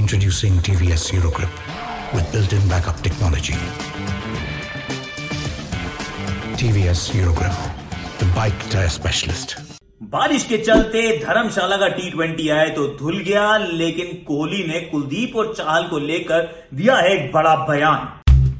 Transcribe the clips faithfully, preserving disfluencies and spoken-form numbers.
Introducing T V S Eurogrip with built-in backup technology. T V S Eurogrip, the bike tire specialist. बारिश के चलते धर्मशाला का T twenty आए तो धुल गया, लेकिन कोहली ने कुलदीप और चाहल को लेकर दिया है एक बड़ा बयान।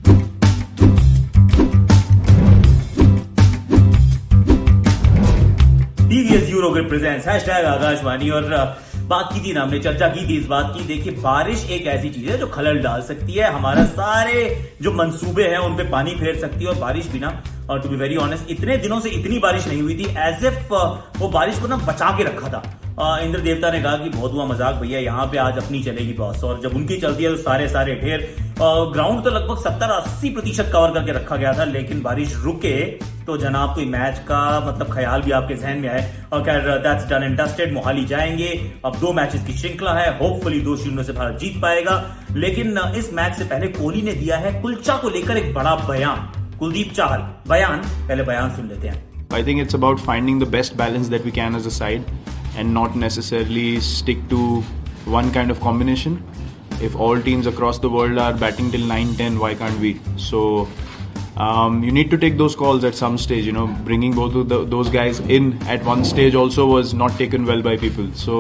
TVS Eurogrip presents hashtag Akashvani. और बात की थी ना, हमने चर्चा की थी इस बात की। देखिए, बारिश एक ऐसी चीज है जो खलल डाल सकती है, हमारा सारे जो मंसूबे हैं उन पे पानी फेर सकती है। और बारिश बिना, और टू बी वेरी ऑनेस्ट, इतने दिनों से इतनी बारिश नहीं हुई थी, एज इफ वो बारिश को ना बचा के रखा था। इंद्र देवता ने कहा कि बहुत हुआ मजाक भैया, यहाँ पे आज अपनी चलेगी बॉस। और जब उनकी चलती है तो सारे सारे ढेर। ग्राउंड तो लगभग सत्तर अस्सी प्रतिशत कवर करके रखा गया था, लेकिन बारिश रुके तो जनाब कोई मैच का मतलब ख्याल भी आपके जहन में आए। और खैर, that's done and dusted. Mohali जाएंगे, अब दो मैचेस की श्रृंखला है, होपफुली दो शून्य से भारत जीत पाएगा। लेकिन इस मैच से पहले कोहली ने दिया है कुलचा को लेकर एक बड़ा बयान। कुलदीप चाहल बयान, पहले बयान सुन लेते हैं। I think it's about finding the best balance that we can as a side and not necessarily stick to one kind of combination. If all teams across the world are batting till nine ten, why can't we? So um, you need to take those calls at some stage. You know, bringing both of the, those guys in at one stage also was not taken well by people. So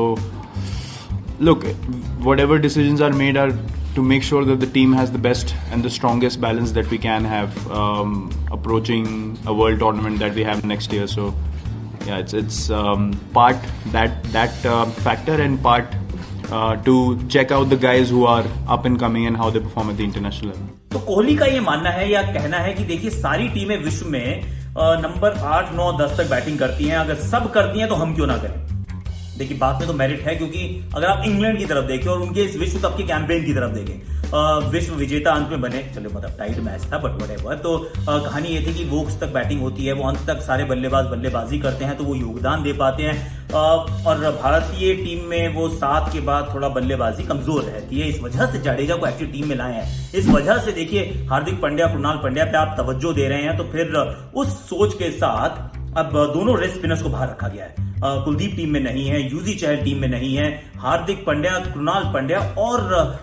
look, whatever decisions are made are to make sure that the team has the best and the strongest balance that we can have um, approaching a world tournament that we have next year. So yeah, it's it's um, part that that uh, factor and part uh, to check out the guys who are up and coming and how they perform at the international level. तो कोहली का ये मानना है या कहना है कि देखिए, सारी टीमें विश्व में नंबर आठ नौ दस तक बैटिंग करती हैं, अगर सब करती हैं तो हम क्यों ना करें। देखिए, बात में तो मेरिट है, क्योंकि अगर आप इंग्लैंड की तरफ देखें और उनके इस विश्व कप के कैंपेन की तरफ देखें, विश्व विजेता अंत में बने, चलो मतलब टाइट मैच था बट व्हाटएवर। तो आ, कहानी ये थी कि वो तक बैटिंग होती है, वो अंत तक सारे बल्लेबाज बल्लेबाजी करते हैं, तो वो योगदान दे पाते हैं। आ, और भारतीय टीम में वो सात के बाद थोड़ा बल्लेबाजी कमजोर रहती है, इस वजह से जाडेजा को एक्चुअली टीम में लाए हैं। इस वजह से देखिए, हार्दिक पांड्या, कृणाल पांड्या पे आप तवज्जो दे रहे हैं, तो फिर उस सोच के साथ अब दोनों रेस्ट स्पिनर्स को बाहर रखा गया है। कुलदीप टीम में नहीं है, युजी चहल टीम में नहीं है, हार्दिक पांड्या, कृणाल पांड्या और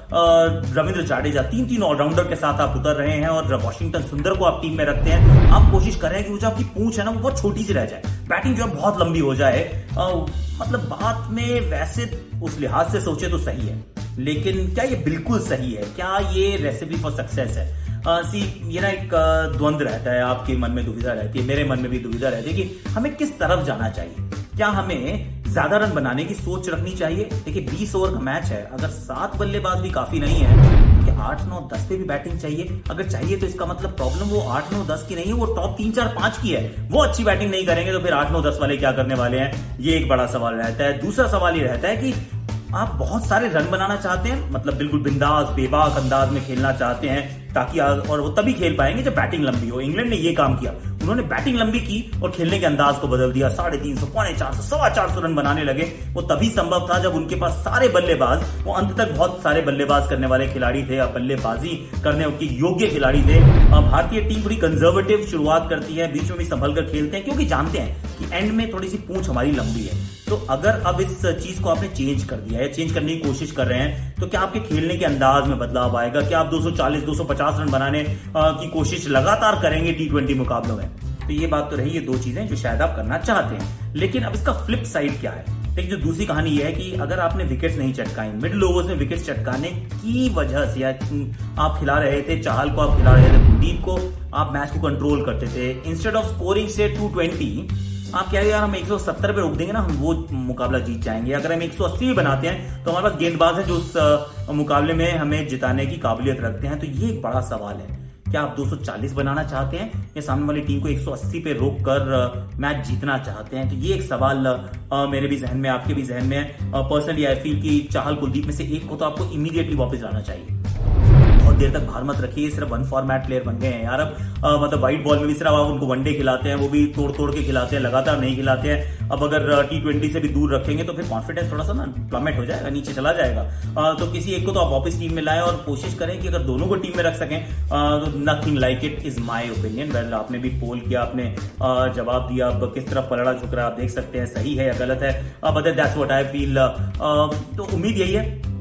रविंद्र जाडेजा, तीन तीन ऑलराउंडर के साथ आप उतर रहे हैं। और वॉशिंगटन सुंदर को आप टीम में रखते हैं। आप कोशिश कर रहे हैं कि वो जो आपकी पूंछ है ना, वो बहुत छोटी सी रह जाए, बैटिंग जो है बहुत लंबी हो जाए। आ, मतलब बात में वैसे उस लिहाज से सोचे तो सही है, लेकिन क्या ये बिल्कुल सही है? क्या ये रेसिपी फॉर सक्सेस है? आ, सी ये ना एक द्वंद रहता है, आपके मन में दुविधा रहती है, मेरे मन में भी दुविधा रहती है कि हमें किस तरफ जाना चाहिए। क्या हमें ज्यादा रन बनाने की सोच रखनी चाहिए? देखिए, बीस ओवर का मैच है, अगर सात बल्लेबाज भी काफी नहीं है, क्या आठ नौ दस पे भी बैटिंग चाहिए? अगर चाहिए तो इसका मतलब प्रॉब्लम वो आठ नौ दस की नहीं है, वो टॉप तीन चार पांच की है। वो अच्छी बैटिंग नहीं करेंगे तो फिर आठ नौ दस वाले क्या करने वाले हैं? ये एक बड़ा सवाल रहता है। दूसरा सवाल ये रहता है कि आप बहुत सारे रन बनाना चाहते हैं, मतलब बिल्कुल बिंदास बेबाक अंदाज में खेलना चाहते हैं, ताकि और वो तभी खेल पाएंगे जब बैटिंग लंबी हो। इंग्लैंड ने ये काम किया, उन्होंने बैटिंग लंबी की और खेलने के अंदाज को बदल दिया। साढ़े तीन सौ पौने चार सौ सवा चार सौ रन बनाने लगे। वो तभी संभव था जब उनके पास सारे बल्लेबाज, वो अंत तक बहुत सारे बल्लेबाज करने वाले खिलाड़ी थे, बल्लेबाजी करने के योग्य खिलाड़ी थे। भारतीय टीम बड़ी कंजर्वेटिव शुरुआत करती है, बीच में भी संभल कर खेलते हैं, क्योंकि जानते हैं कि एंड में थोड़ी सी पूंछ हमारी लंबी है। तो अगर अब इस चीज को आपने चेंज कर दिया है, चेंज करने की कोशिश कर रहे हैं, तो क्या आपके खेलने के अंदाज में बदलाव आएगा? क्या आप दो सौ चालीस दो सौ पचास रन बनाने की कोशिश लगातार करेंगे टी ट्वेंटी मुकाबलों में? तो ये बात तो रही, ये दो चीजें जो शायद आप करना चाहते हैं। लेकिन अब इसका फ्लिप साइड क्या है? देखिए, जो दूसरी कहानी ये है कि अगर आपने विकेट्स नहीं चटकाई, मिडिल ओवर्स में विकेट्स चटकाने की वजह से आप खिला रहे थे, चाहल को आप खिला रहे थे, कुलदीप को आप मैच को कंट्रोल करते थे, इंस्टेड ऑफ स्कोरिंग से टू ट्वेंटी, आप कह रहे यार हम एक सौ सत्तर पे रोक देंगे ना, हम वो मुकाबला जीत जाएंगे। अगर हम एक सौ अस्सी भी बनाते हैं तो हमारे पास गेंदबाज है जो उस मुकाबले में हमें जिताने की काबिलियत रखते हैं। तो ये एक बड़ा सवाल है, क्या आप दो सौ चालीस बनाना चाहते हैं या सामने वाली टीम को एक सौ अस्सी पे रोक कर मैच जीतना चाहते हैं? तो ये एक सवाल आ, मेरे भी जहन में, आपके भी जहन में है। पर्सनली आई फील कि चाहल कुलदीप में से एक को तो आपको इमीडिएटली वापस लाना चाहिए। बहुत देर तक बाहर मत रखिए, सिर्फ वन फॉर्मेट प्लेयर बन गए हैं यार अब। आ, मतलब व्हाइट बॉल में भी सिर्फ आप उनको वनडे खिलाते हैं, वो भी तोड़ तोड़ के खिलाते हैं, लगातार नहीं खिलाते हैं। अब अगर टी ट्वेंटी से भी दूर रखेंगे तो फिर कॉन्फिडेंस थोड़ा सा ना प्लमेट हो जाएगा, नीचे चला जाएगा। आ, तो किसी एक को तो आप वापस टीम में लाएं और कोशिश करें कि अगर दोनों को टीम में रख सकें तो nothing like it is my opinion. Well, आपने भी पोल किया, आपने आ, जवाब दिया, अब किस तरफ पलड़ा झुक रहा है आप देख सकते हैं, सही है या गलत है। But that's what I feel. तो उम्मीद यही है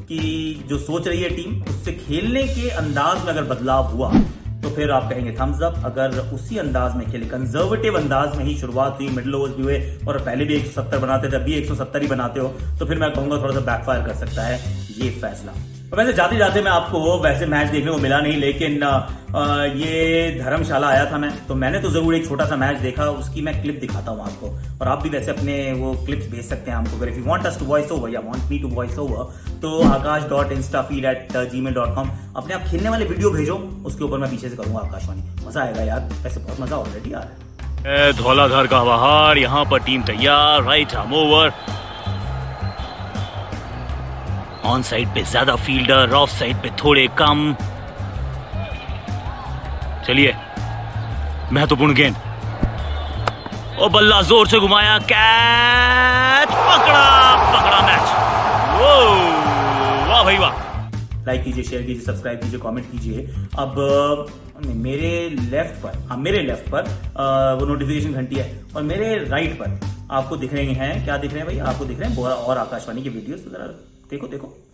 कि जो सोच रही है टीम उससे खेलने के अंदाज में अगर बदलाव हुआ तो फिर आप कहेंगे थम्स अप। अगर उसी अंदाज में खेले, कंजर्वेटिव अंदाज में ही शुरुआत हुई, मिडिल ओवर्स भी हुए और पहले भी एक सौ सत्तर बनाते थे, अभी एक सौ सत्तर ही बनाते हो, तो फिर मैं कहूंगा थोड़ा सा बैकफायर कर सकता है ये फैसला। तो वैसे जाते जाते मैं आपको वैसे मैच देखने को मिला नहीं, लेकिन आ, ये धर्मशाला आया था मैं, तो मैंने तो जरूर एक छोटा सा मैच देखा, उसकी मैं क्लिप दिखाता हूँ आपको, और आप भी वैसे अपने वो क्लिप्स भेज सकते हैं हमको। अगर if you want us to voice over या want me to voice over तो Akash dot insta feed at gmail dot com अपने आप खेलने वाले वीडियो भेजो, उसके ऊपर मैं पीछे से करूंगा आकाशवाणी। मजा आएगा यार, वैसे बहुत मजा ऑलरेडी आ रहा है। धौलाधार का बहार, यहाँ पर टीम तैयार, right arm over, on side पे ज्यादा फील्डर, ऑफ साइड पे थोड़े कम। चलिए, महत्वपूर्ण गेंद, और बल्ला जोर से घुमाया, कैच पकड़ा, पकड़ा मैच। वो वाह भाई वाह। लाइक कीजिए, शेयर कीजिए, सब्सक्राइब कीजिए, कमेंट कीजिए। अब मेरे लेफ्ट पर, हाँ मेरे लेफ्ट पर आ, वो नोटिफिकेशन घंटी है, और मेरे राइट पर आपको दिख रहे हैं, क्या दिख रहे हैं भाई? आपको दिख रहे हैं बोरा और आकाशवाणी के वीडियोस। जरा देखो देखो।